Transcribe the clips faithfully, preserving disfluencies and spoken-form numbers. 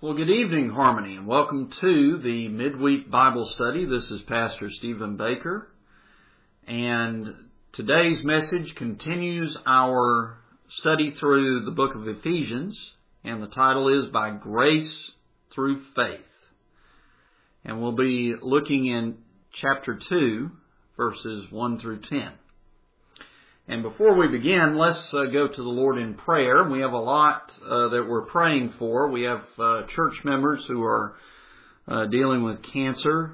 Well, good evening, Harmony, and welcome to the Midweek Bible Study. This is Pastor Stephen Baker, and today's message continues our study through the book of Ephesians, and the title is By Grace Through Faith. And we'll be looking in chapter two, verses one through ten. And before we begin, let's uh, go to the Lord in prayer. We have a lot uh, that we're praying for. We have uh, church members who are uh, dealing with cancer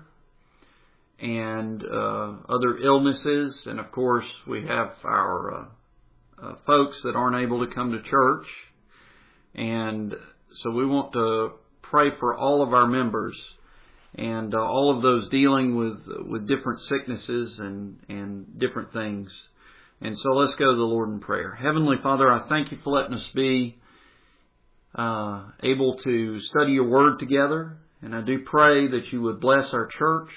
and uh, other illnesses. And of course, we have our uh, uh, folks that aren't able to come to church. And so we want to pray for all of our members and uh, all of those dealing with with different sicknesses and, and different things. And so let's go to the Lord in prayer. Heavenly Father, I thank you for letting us be uh, able to study your word together. And I do pray that you would bless our church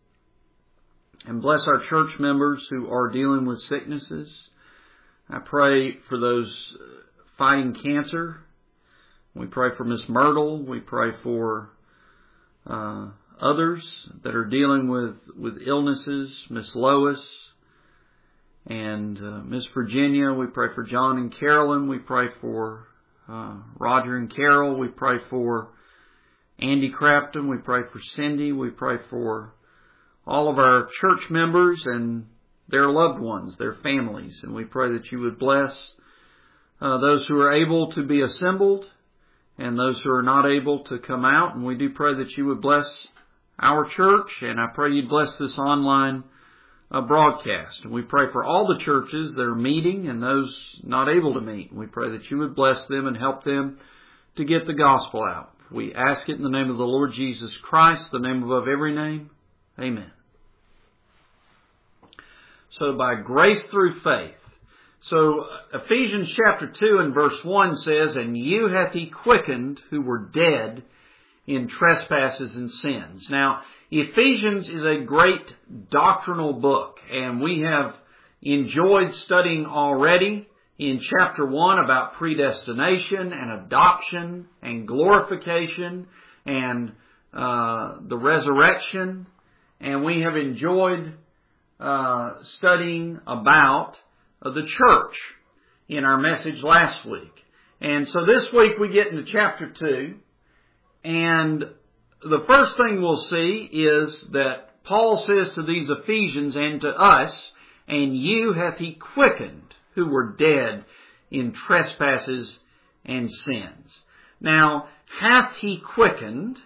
and bless our church members who are dealing with sicknesses. I pray for those fighting cancer. We pray for Miss Myrtle. We pray for uh, others that are dealing with, with illnesses. Miss Lois. And uh, Miss Virginia, we pray for John and Carolyn. We pray for uh, Roger and Carol. We pray for Andy Crafton. We pray for Cindy. We pray for all of our church members and their loved ones, their families. And we pray that you would bless uh, those who are able to be assembled and those who are not able to come out. And we do pray that you would bless our church. And I pray you'd bless this online a broadcast. And we pray for all the churches that are meeting and those not able to meet. We pray that you would bless them and help them to get the gospel out. We ask it in the name of the Lord Jesus Christ, the name above every name. Amen. So by grace through faith. So Ephesians chapter two and verse one says, And you hath he quickened who were dead in trespasses and sins. Now, Ephesians is a great doctrinal book, and we have enjoyed studying already in chapter one about predestination and adoption and glorification and uh, the resurrection, and we have enjoyed uh, studying about uh, the church in our message last week. And so this week we get into chapter two, and the first thing we'll see is that Paul says to these Ephesians and to us, And you hath he quickened who were dead in trespasses and sins. Now, hath he quickened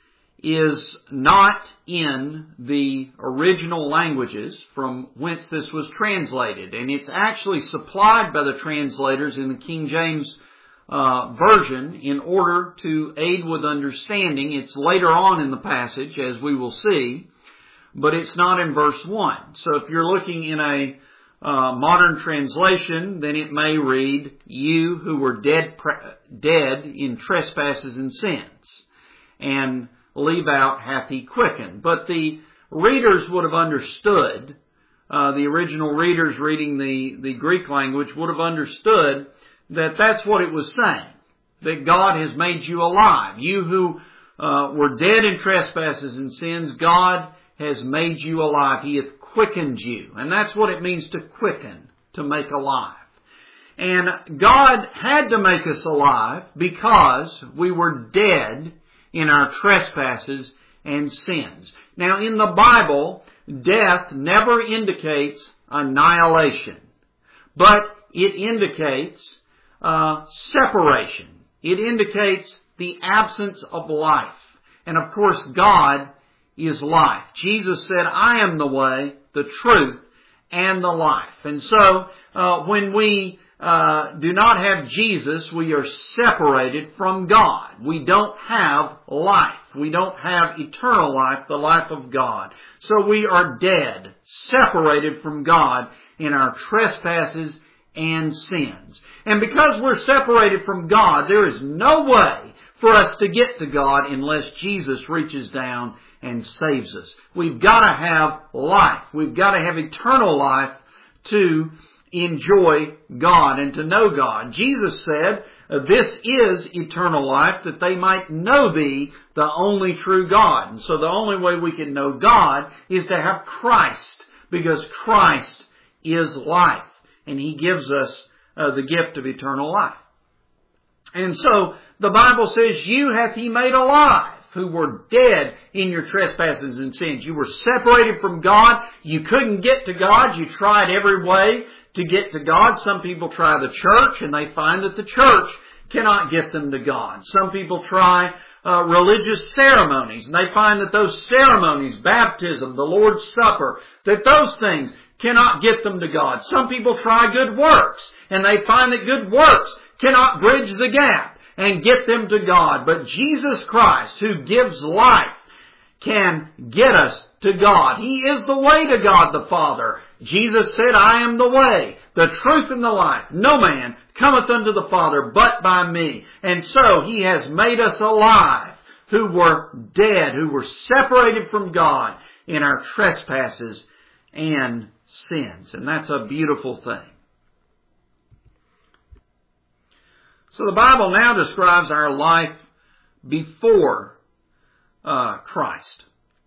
is not in the original languages from whence this was translated. And it's actually supplied by the translators in the King James Uh, version in order to aid with understanding. It's later on in the passage, as we will see, but it's not in verse one. So if you're looking in a uh, modern translation, then it may read, You who were dead, pre- dead in trespasses and sins, and leave out hath he quickened. But the readers would have understood, uh, the original readers reading the, the Greek language would have understood that that's what it was saying, that God has made you alive. You who uh, were dead in trespasses and sins, God has made you alive. He hath quickened you. And that's what it means to quicken, to make alive. And God had to make us alive because we were dead in our trespasses and sins. Now in the Bible, death never indicates annihilation, but it indicates Uh, separation. It indicates the absence of life. And of course, God is life. Jesus said, I am the way, the truth, and the life. And so, uh, when we uh, do not have Jesus, we are separated from God. We don't have life. We don't have eternal life, the life of God. So we are dead, separated from God in our trespasses and sins. And because we're separated from God, there is no way for us to get to God unless Jesus reaches down and saves us. We've got to have life. We've got to have eternal life to enjoy God and to know God. Jesus said, this is eternal life, that they might know Thee, the only true God. And so the only way we can know God is to have Christ, because Christ is life, and He gives us uh, the gift of eternal life. And so the Bible says, you hath He made alive, who were dead in your trespasses and sins. You were separated from God. You couldn't get to God. You tried every way to get to God. Some people try the church, and they find that the church cannot get them to God. Some people try uh, religious ceremonies, and they find that those ceremonies, baptism, the Lord's Supper, that those things cannot get them to God. Some people try good works, and they find that good works cannot bridge the gap and get them to God. But Jesus Christ, who gives life, can get us to God. He is the way to God the Father. Jesus said, I am the way, the truth, and the life. No man cometh unto the Father but by me. And so He has made us alive, who were dead, who were separated from God in our trespasses and sins. And that's a beautiful thing. So the Bible now describes our life before uh, Christ.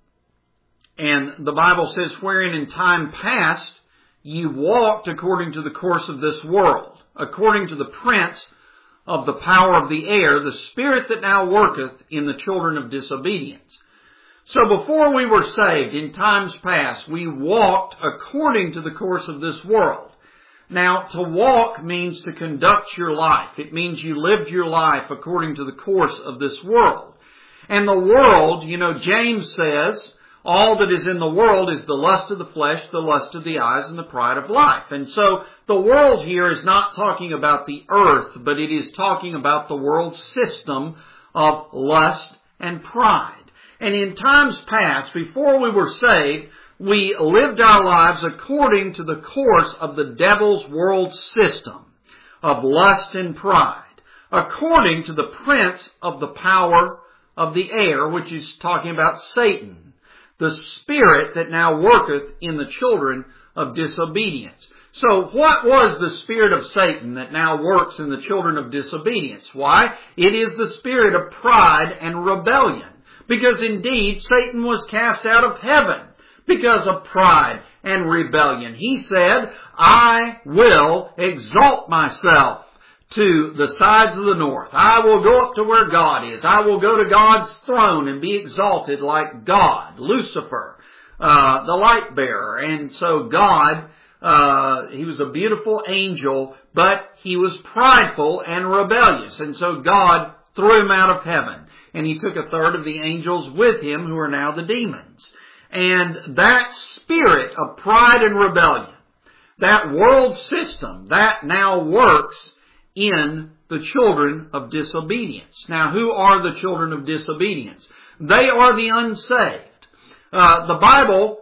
And the Bible says, wherein in time past ye walked according to the course of this world, according to the prince of the power of the air, the spirit that now worketh in the children of disobedience. So before we were saved, in times past, we walked according to the course of this world. Now, to walk means to conduct your life. It means you lived your life according to the course of this world. And the world, you know, James says, all that is in the world is the lust of the flesh, the lust of the eyes, and the pride of life. And so the world here is not talking about the earth, but it is talking about the world system of lust and pride. And in times past, before we were saved, we lived our lives according to the course of the devil's world system of lust and pride, according to the prince of the power of the air, which is talking about Satan, the spirit that now worketh in the children of disobedience. So what was the spirit of Satan that now works in the children of disobedience? Why? It is the spirit of pride and rebellion. Because indeed, Satan was cast out of heaven because of pride and rebellion. He said, I will exalt myself to the sides of the north. I will go up to where God is. I will go to God's throne and be exalted like God, Lucifer, uh, the light bearer. And so God, uh, he was a beautiful angel, but he was prideful and rebellious. And so God threw him out of heaven. And he took a third of the angels with him, who are now the demons. And that spirit of pride and rebellion, that world system, that now works in the children of disobedience. Now, who are the children of disobedience? They are the unsaved. Uh, the Bible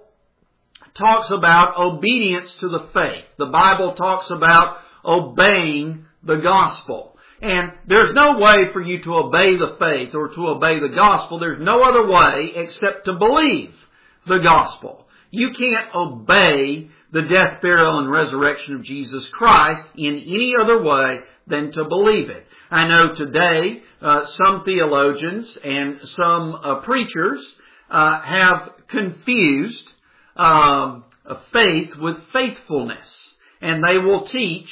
talks about obedience to the faith. The Bible talks about obeying the gospel. And there's no way for you to obey the faith or to obey the gospel. There's no other way except to believe the gospel. You can't obey the death, burial, and resurrection of Jesus Christ in any other way than to believe it. I know today uh, some theologians and some uh, preachers uh, have confused um, faith with faithfulness. And they will teach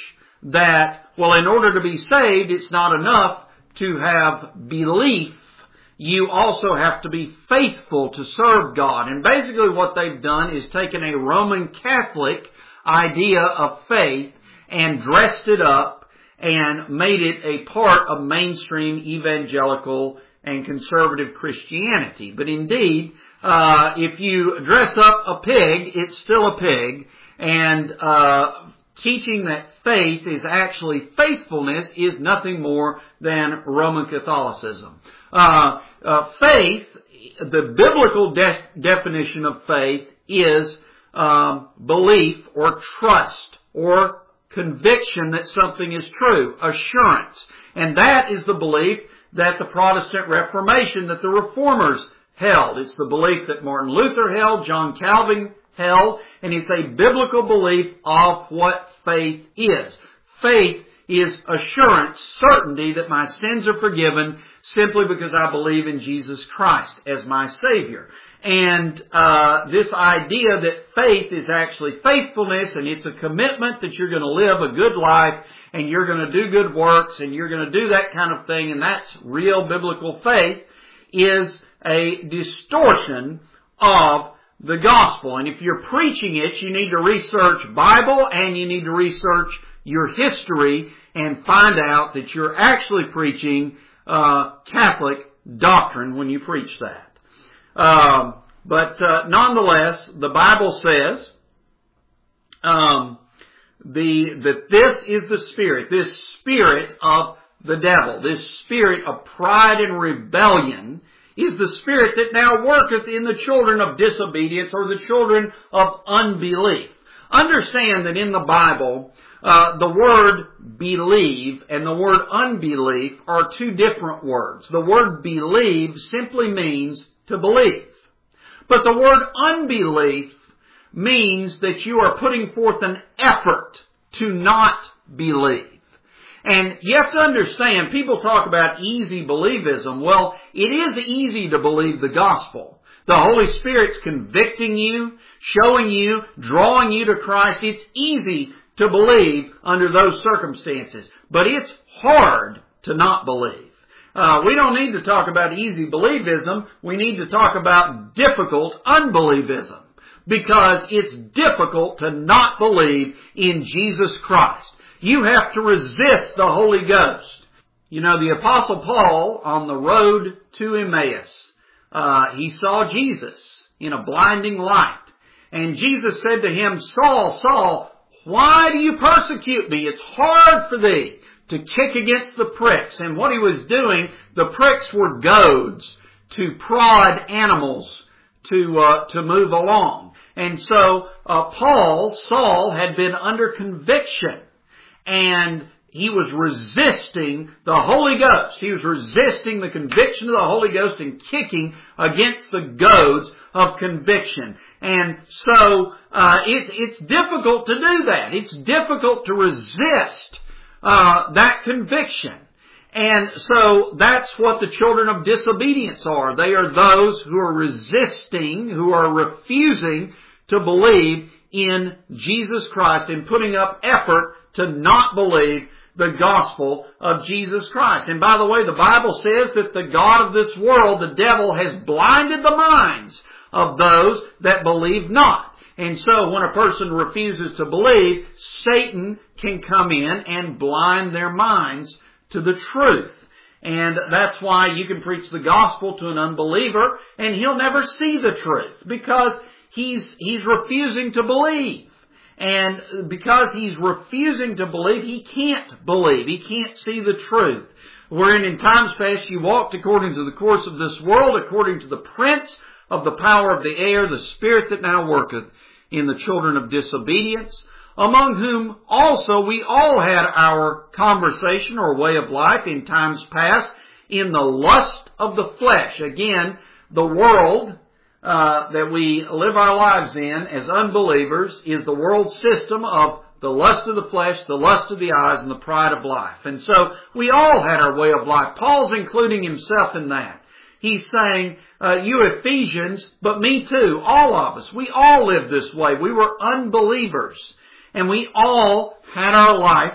that, well, in order to be saved, it's not enough to have belief. You also have to be faithful to serve God. And basically what they've done is taken a Roman Catholic idea of faith and dressed it up and made it a part of mainstream evangelical and conservative Christianity. But indeed, uh, if you dress up a pig, it's still a pig. And uh, teaching that faith is actually faithfulness is nothing more than Roman Catholicism. Uh, uh, faith, the biblical de- definition of faith is um, belief or trust or conviction that something is true, assurance. And that is the belief that the Protestant Reformation, that the Reformers held. It's the belief that Martin Luther held, John Calvin held, and it's a biblical belief of what faith is. Faith is assurance, certainty that my sins are forgiven simply because I believe in Jesus Christ as my Savior. And uh this idea that faith is actually faithfulness, and it's a commitment that you're going to live a good life and you're going to do good works and you're going to do that kind of thing, and that's real biblical faith, is a distortion of the gospel. And if you're preaching it, you need to research Bible and you need to research your history and find out that you're actually preaching uh Catholic doctrine when you preach that. Um, but uh, nonetheless, the Bible says um, the that this is the spirit, this spirit of the devil, this spirit of pride and rebellion is the spirit that now worketh in the children of disobedience, or the children of unbelief. Understand that in the Bible, uh, the word believe and the word unbelief are two different words. The word believe simply means to believe. But the word unbelief means that you are putting forth an effort to not believe. And you have to understand, people talk about easy believism. Well, it is easy to believe the gospel. The Holy Spirit's convicting you, showing you, drawing you to Christ. It's easy to believe under those circumstances. But it's hard to not believe. Uh, we don't need to talk about easy believism. We need to talk about difficult unbelievism, because it's difficult to not believe in Jesus Christ. You have to resist the Holy Ghost. You know, the Apostle Paul on the road to Emmaus, uh, he saw Jesus in a blinding light. And Jesus said to him, Saul, Saul, why do you persecute me? It's hard for thee to kick against the pricks. And what he was doing, the pricks were goads to prod animals to uh, to move along. And so uh, Paul, Saul, had been under conviction, and he was resisting the Holy Ghost. He was resisting the conviction of the Holy Ghost and kicking against the goads of conviction. And so uh, it, it's difficult to do that. It's difficult to resist Uh, that conviction. And so that's what the children of disobedience are. They are those who are resisting, who are refusing to believe in Jesus Christ and putting up effort to not believe the gospel of Jesus Christ. And by the way, the Bible says that the god of this world, the devil, has blinded the minds of those that believe not. And so when a person refuses to believe, Satan can come in and blind their minds to the truth. And that's why you can preach the gospel to an unbeliever and he'll never see the truth, because he's he's refusing to believe. And because he's refusing to believe, he can't believe. He can't see the truth. Wherein in times past you walked according to the course of this world, according to the prince of the power of the air, the spirit that now worketh in the children of disobedience, among whom also we all had our conversation or way of life in times past in the lust of the flesh. Again, the world uh, that we live our lives in as unbelievers is the world system of the lust of the flesh, the lust of the eyes, and the pride of life. And so we all had our way of life. Paul's including himself in that. He's saying, uh, you Ephesians, but me too, all of us, we all lived this way. We were unbelievers. And we all had our life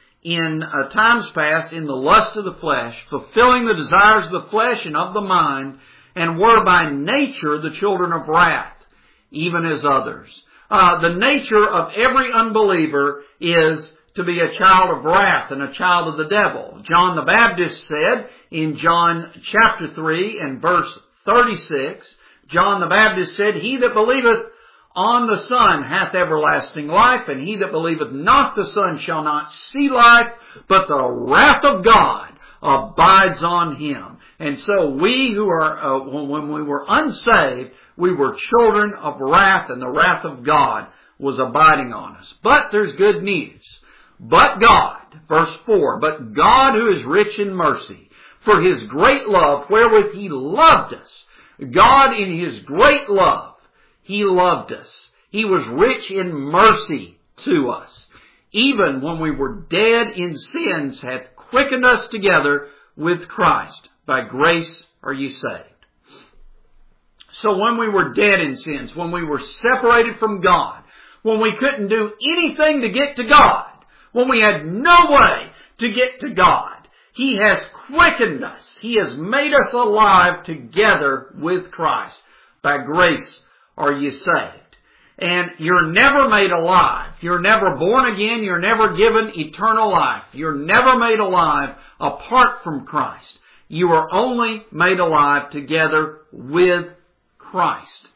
in uh, times past in the lust of the flesh, fulfilling the desires of the flesh and of the mind, and were by nature the children of wrath, even as others. Uh, the nature of every unbeliever is to be a child of wrath and a child of the devil. John the Baptist said in John chapter three and verse thirty-six, John the Baptist said, He that believeth on the Son hath everlasting life, and he that believeth not the Son shall not see life, but the wrath of God abides on him. And so we who are, uh, when we were unsaved, we were children of wrath, and the wrath of God was abiding on us. But there's good news. But God, verse four, but God who is rich in mercy, for His great love wherewith He loved us. God in His great love, He loved us. He was rich in mercy to us, even when we were dead in sins, hath quickened us together with Christ. By grace are ye saved. So when we were dead in sins, when we were separated from God, when we couldn't do anything to get to God, when we had no way to get to God, He has quickened us. He has made us alive together with Christ. By grace are you saved. And you're never made alive. You're never born again. You're never given eternal life. You're never made alive apart from Christ. You are only made alive together with Christ.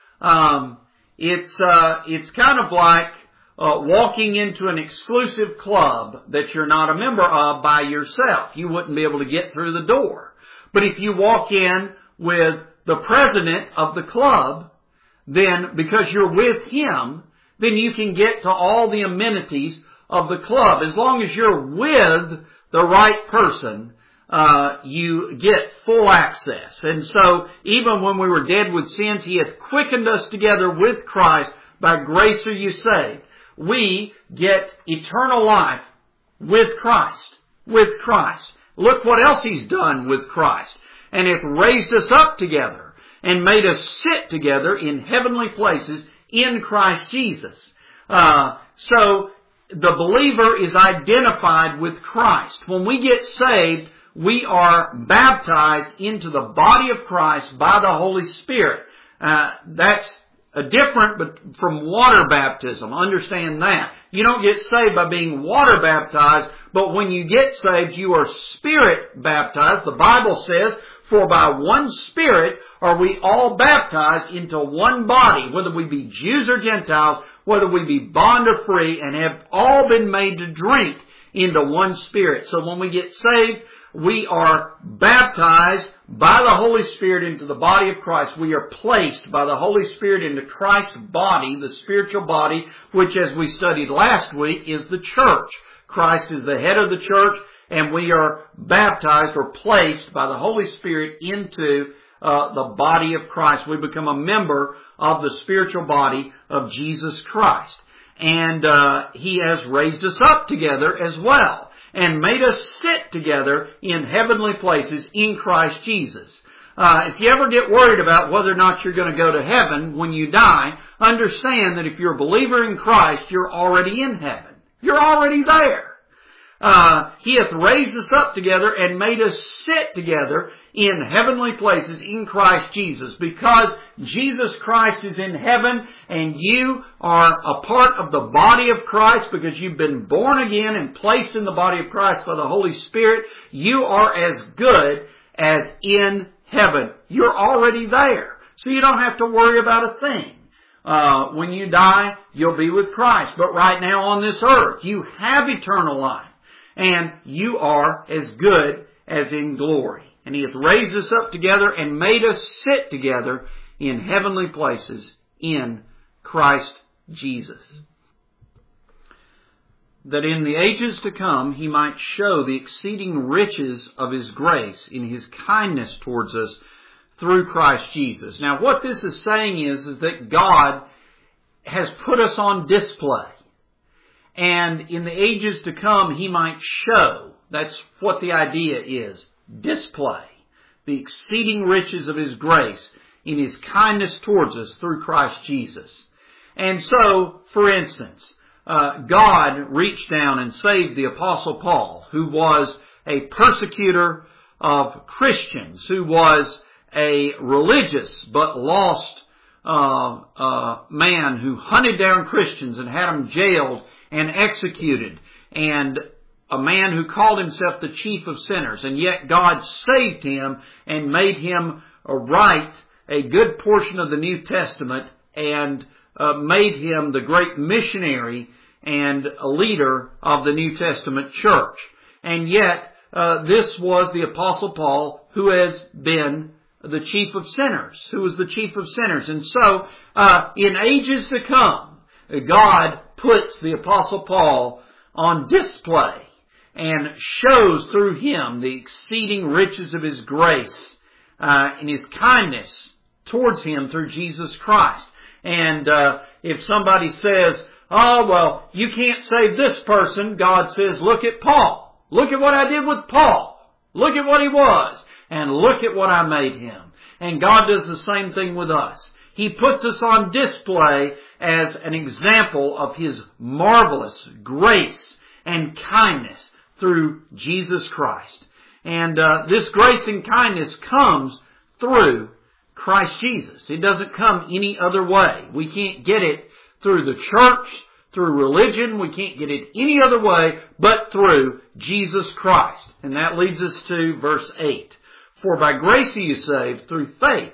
Um, it's uh, it's kind of like uh, walking into an exclusive club that you're not a member of by yourself. You wouldn't be able to get through the door. But if you walk in with the president of the club, then because you're with him, then you can get to all the amenities of the club. As long as you're with the right person, uh, you get full access. And so, even when we were dead with sins, He hath quickened us together with Christ. By grace are you saved. We get eternal life with Christ. With Christ. Look what else He's done with Christ. And hath raised us up together and made us sit together in heavenly places in Christ Jesus. Uh, so, the believer is identified with Christ. When we get saved, we are baptized into the body of Christ by the Holy Spirit. Uh, that's a different but from water baptism. Understand that. You don't get saved by being water baptized, but when you get saved, you are Spirit baptized. The Bible says, for by one Spirit are we all baptized into one body, whether we be Jews or Gentiles, whether we be bond or free, and have all been made to drink into one Spirit. So when we get saved, we are baptized by the Holy Spirit into the body of Christ. We are placed by the Holy Spirit into Christ's body, the spiritual body, which, as we studied last week, is the church. Christ is the head of the church, and we are baptized or placed by the Holy Spirit into uh, the body of Christ. We become a member of the spiritual body of Jesus Christ. And uh, He has raised us up together as well, and made us sit together in heavenly places in Christ Jesus. Uh, if you ever get worried about whether or not you're going to go to heaven when you die, understand that if you're a believer in Christ, you're already in heaven. You're already there. Uh, he hath raised us up together and made us sit together in heavenly places in Christ Jesus. Because Jesus Christ is in heaven and you are a part of the body of Christ, because you've been born again and placed in the body of Christ by the Holy Spirit, you are as good as in heaven. You're already there. So you don't have to worry about a thing. Uh, when you die, you'll be with Christ. But right now on this earth, you have eternal life. And you are as good as in glory. And He hath raised us up together and made us sit together in heavenly places in Christ Jesus. That in the ages to come He might show the exceeding riches of His grace in His kindness towards us through Christ Jesus. Now what this is saying is, is that God has put us on display. And in the ages to come, He might show. That's what the idea is. Display the exceeding riches of His grace in His kindness towards us through Christ Jesus. And so, for instance, uh, God reached down and saved the Apostle Paul, who was a persecutor of Christians, who was a religious but lost uh, uh, man who hunted down Christians and had them jailed and executed, and a man who called himself the chief of sinners. And yet God saved him and made him write a good portion of the New Testament, and uh, made him the great missionary and a leader of the New Testament church. And yet uh, this was the Apostle Paul, who has been the chief of sinners, who was the chief of sinners. And so uh, in ages to come, God puts the Apostle Paul on display and shows through him the exceeding riches of His grace uh, and His kindness towards him through Jesus Christ. And uh, if somebody says, oh, well, you can't save this person. God says, look at Paul. Look at what I did with Paul. Look at what he was. And look at what I made him. And God does the same thing with us. He puts us on display as an example of His marvelous grace and kindness through Jesus Christ. And uh, this grace and kindness comes through Christ Jesus. It doesn't come any other way. We can't get it through the church, through religion. We can't get it any other way but through Jesus Christ. And that leads us to verse eight. For by grace are you saved through faith,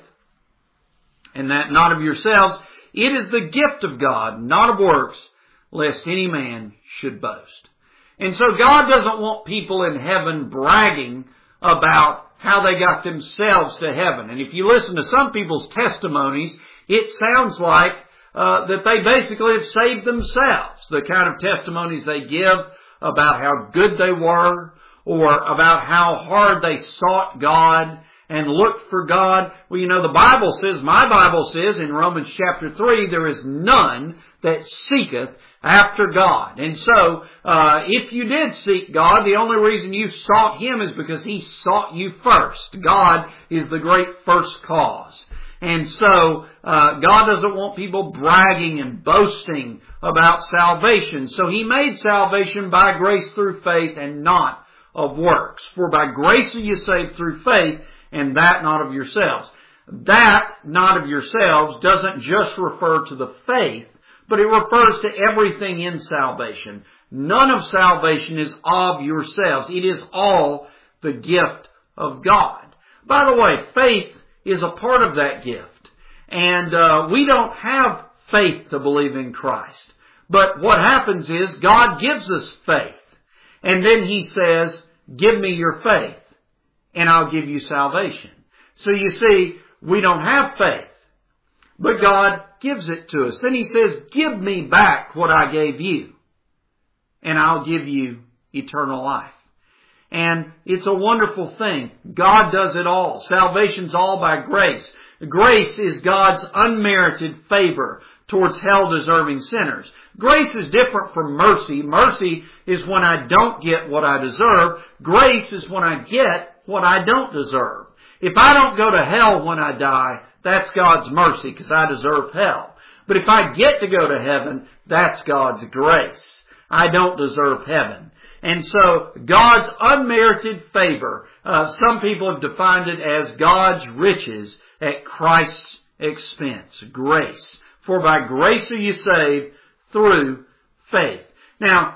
and that not of yourselves. It is the gift of God, not of works, lest any man should boast. And so God doesn't want people in heaven bragging about how they got themselves to heaven. And if you listen to some people's testimonies, it sounds like uh, that they basically have saved themselves. The kind of testimonies they give about how good they were, or about how hard they sought God and looked for God. Well, you know, the Bible says, my Bible says in Romans chapter three, there is none that seeketh after God. And so, uh, if you did seek God, the only reason you sought Him is because He sought you first. God is the great first cause. And so, uh, God doesn't want people bragging and boasting about salvation. So He made salvation by grace through faith and not of works. For by grace are you saved through faith, and that not of yourselves. That not of yourselves doesn't just refer to the faith, but it refers to everything in salvation. None of salvation is of yourselves. It is all the gift of God. By the way, faith is a part of that gift. And uh, we don't have faith to believe in Christ. But what happens is God gives us faith. And then He says, give me your faith, and I'll give you salvation. So you see, we don't have faith, but God gives it to us. Then He says, give me back what I gave you, and I'll give you eternal life. And it's a wonderful thing. God does it all. Salvation's all by grace. Grace is God's unmerited favor towards hell-deserving sinners. Grace is different from mercy. Mercy is when I don't get what I deserve. Grace is when I get what I don't deserve. If I don't go to hell when I die, that's God's mercy because I deserve hell. But if I get to go to heaven, that's God's grace. I don't deserve heaven. And so God's unmerited favor, uh, some people have defined it as God's riches at Christ's expense. Grace. For by grace are you saved through faith. Now,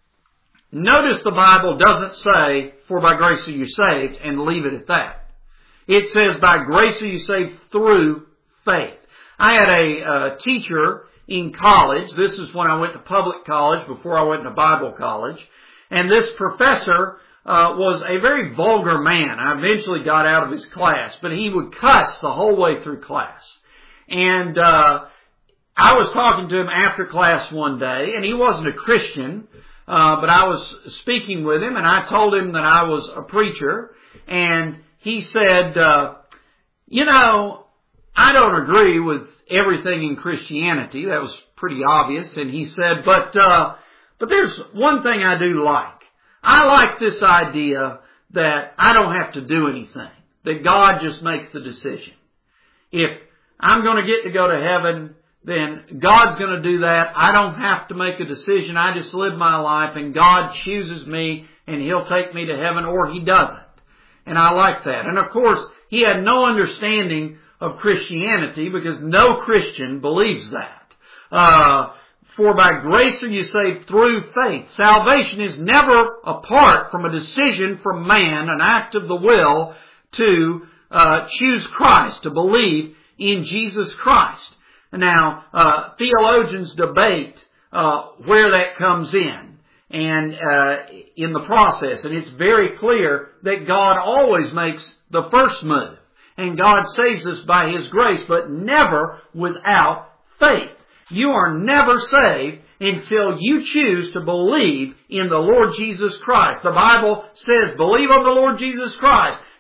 notice the Bible doesn't say, for by grace are you saved, and leave it at that. It says, by grace are you saved through faith. I had a uh, teacher in college. This is when I went to public college before I went to Bible college. And this professor uh, was a very vulgar man. I eventually got out of his class, but he would cuss the whole way through class. And uh I was talking to him after class one day, and he wasn't a Christian, uh, but I was speaking with him, and I told him that I was a preacher, and he said, uh, you know, I don't agree with everything in Christianity. That was pretty obvious. And he said, but, uh, but there's one thing I do like. I like this idea that I don't have to do anything, that God just makes the decision. If I'm going to get to go to heaven, then God's going to do that. I don't have to make a decision. I just live my life, and God chooses me, and He'll take me to heaven, or He doesn't. And I like that. And of course, he had no understanding of Christianity because no Christian believes that. Uh, for by grace are you saved through faith. Salvation is never apart from a decision from man, an act of the will to uh, choose Christ, to believe in Jesus Christ. Now, uh, theologians debate uh, where that comes in and uh, in the process. And it's very clear that God always makes the first move. And God saves us by His grace, but never without faith. You are never saved until you choose to believe in the Lord Jesus Christ. The Bible says, believe on the Lord Jesus Christ,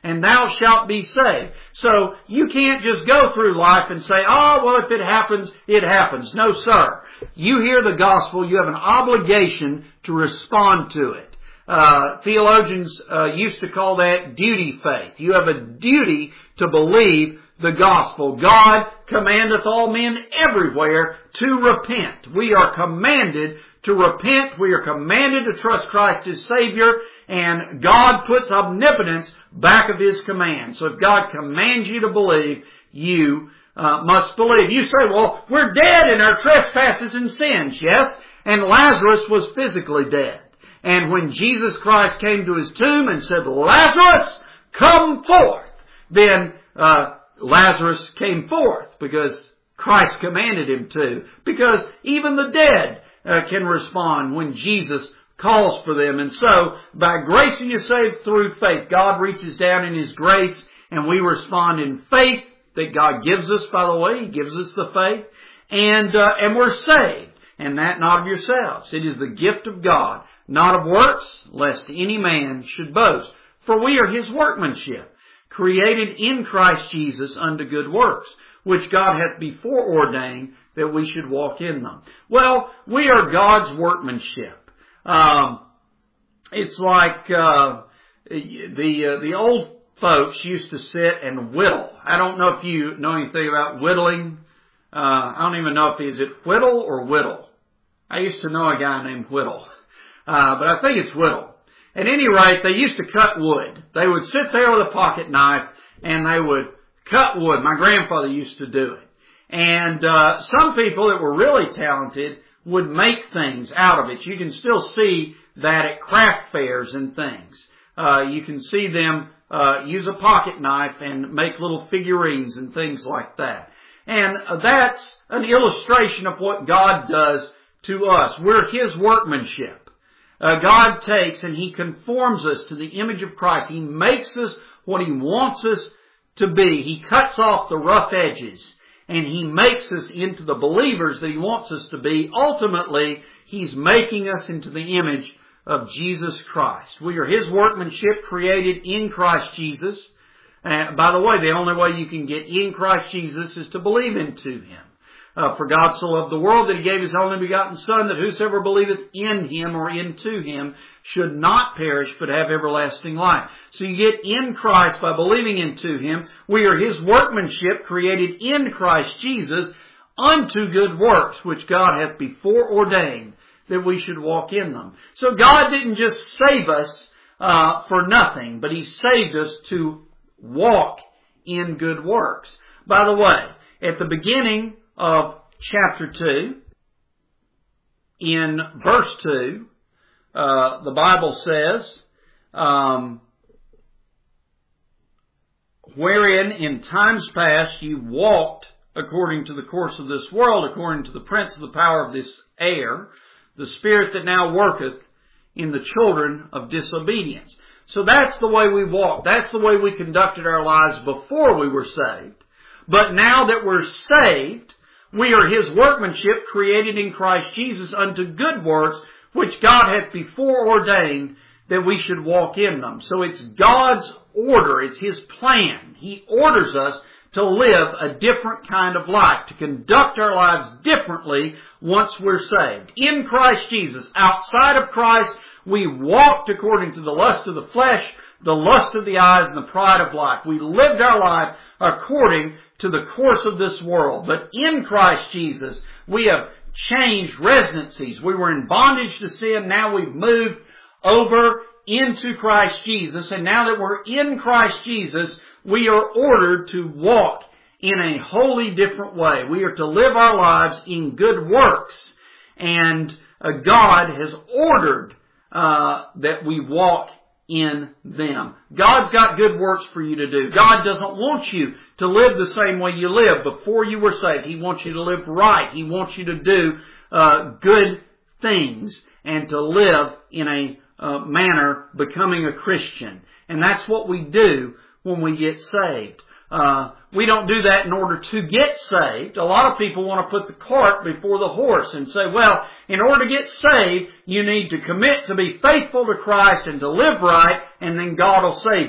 and thou shalt be saved. So you can't just go through life and say, oh, well, if it happens, it happens. No, sir. You hear the gospel, you have an obligation to respond to it. Uh, theologians uh, used to call that duty faith. You have a duty to believe the gospel. God commandeth all men everywhere to repent. We are commanded to repent. We are commanded to trust Christ as Savior, and God puts omnipotence back of His command. So if God commands you to believe, you uh, must believe. You say, well, we're dead in our trespasses and sins. Yes, and Lazarus was physically dead. And when Jesus Christ came to his tomb and said, Lazarus, come forth, then uh, Lazarus came forth because Christ commanded him to. Because even the dead uh, can respond when Jesus calls for them. And so, by grace are you saved through faith. God reaches down in His grace and we respond in faith that God gives us, by the way. He gives us the faith. And, uh, and we're saved. And that not of yourselves. It is the gift of God, not of works, lest any man should boast. For we are His workmanship, created in Christ Jesus unto good works, which God hath before ordained that we should walk in them. Well, we are God's workmanship. Um, it's like uh, the uh, the old folks used to sit and whittle. I don't know if you know anything about whittling. Uh, I don't even know if is it whittle or whittle. I used to know a guy named Whittle, uh, but I think it's whittle. At any rate, they used to cut wood. They would sit there with a pocket knife and they would cut wood. My grandfather used to do it. And uh, some people that were really talented would make things out of it. You can still see that at craft fairs and things. Uh, you can see them uh, use a pocket knife and make little figurines and things like that. And uh, that's an illustration of what God does to us. We're His workmanship. Uh, God takes and He conforms us to the image of Christ. He makes us what He wants us to be. He cuts off the rough edges and He makes us into the believers that He wants us to be. Ultimately, He's making us into the image of Jesus Christ. We are His workmanship created in Christ Jesus. Uh, by the way, the only way you can get in Christ Jesus is to believe into Him. Uh, for God so loved the world that He gave His only begotten Son, that whosoever believeth in Him or into Him should not perish but have everlasting life. So you get in Christ by believing into Him. We are His workmanship created in Christ Jesus unto good works, which God hath before ordained that we should walk in them. So God didn't just save us uh, for nothing, but He saved us to walk in good works. By the way, at the beginning of chapter two, in verse two, uh, the Bible says, um, wherein in times past you walked according to the course of this world, according to the prince of the power of this air, the spirit that now worketh in the children of disobedience. So that's the way we walked. That's the way we conducted our lives before we were saved. But now that we're saved, we are His workmanship created in Christ Jesus unto good works, which God hath before ordained that we should walk in them. So it's God's order. It's His plan. He orders us to live a different kind of life, to conduct our lives differently once we're saved. In Christ Jesus, outside of Christ, we walked according to the lust of the flesh, the lust of the eyes, and the pride of life. We lived our life according to the course of this world. But in Christ Jesus, we have changed residencies. We were in bondage to sin. Now we've moved over into Christ Jesus. And now that we're in Christ Jesus, we are ordered to walk in a wholly different way. We are to live our lives in good works. And uh, God has ordered uh, that we walk in them. God's got good works for you to do. God doesn't want you to live the same way you lived before you were saved. He wants you to live right. He wants you to do uh, good things and to live in a uh, manner becoming a Christian. And that's what we do when we get saved. Uh, we don't do that in order to get saved. A lot of people want to put the cart before the horse and say, well, in order to get saved, you need to commit to be faithful to Christ and to live right, and then God will save you.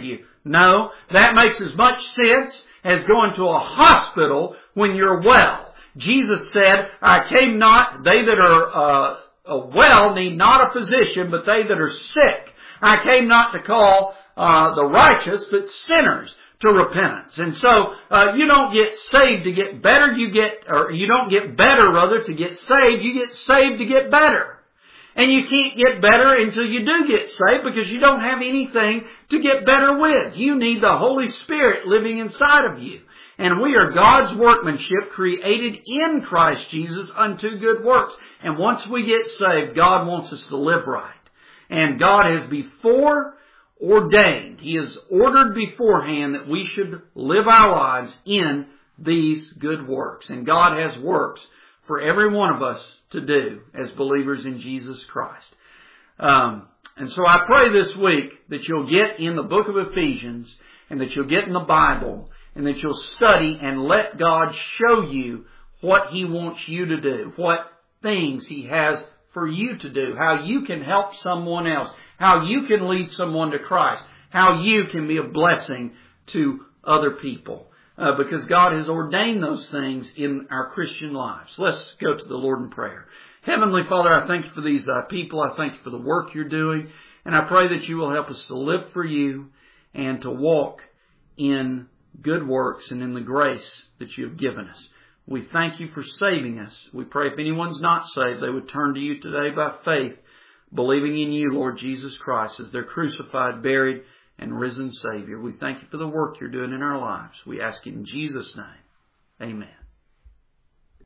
No, that makes as much sense as going to a hospital when you're well. Jesus said, I came not, they that are uh, well need not a physician, but they that are sick. I came not to call uh, the righteous, but sinners to repentance. And so, uh, you don't get saved to get better, you get, or you don't get better rather to get saved, you get saved to get better. And you can't get better until you do get saved because you don't have anything to get better with. You need the Holy Spirit living inside of you. And we are God's workmanship created in Christ Jesus unto good works. And once we get saved, God wants us to live right. And God has before ordained, He has ordered beforehand that we should live our lives in these good works. And God has works for every one of us to do as believers in Jesus Christ. Um, and so I pray this week that you'll get in the book of Ephesians and that you'll get in the Bible and that you'll study and let God show you what He wants you to do, what things He has for you to do, how you can help someone else, how you can lead someone to Christ, how you can be a blessing to other people. Uh, because God has ordained those things in our Christian lives. Let's go to the Lord in prayer. Heavenly Father, I thank you for these uh, people. I thank you for the work you're doing. And I pray that you will help us to live for you and to walk in good works and in the grace that you have given us. We thank you for saving us. We pray if anyone's not saved, they would turn to you today by faith, believing in you, Lord Jesus Christ, as their crucified, buried, and risen Savior. We thank you for the work you're doing in our lives. We ask in Jesus' name. Amen.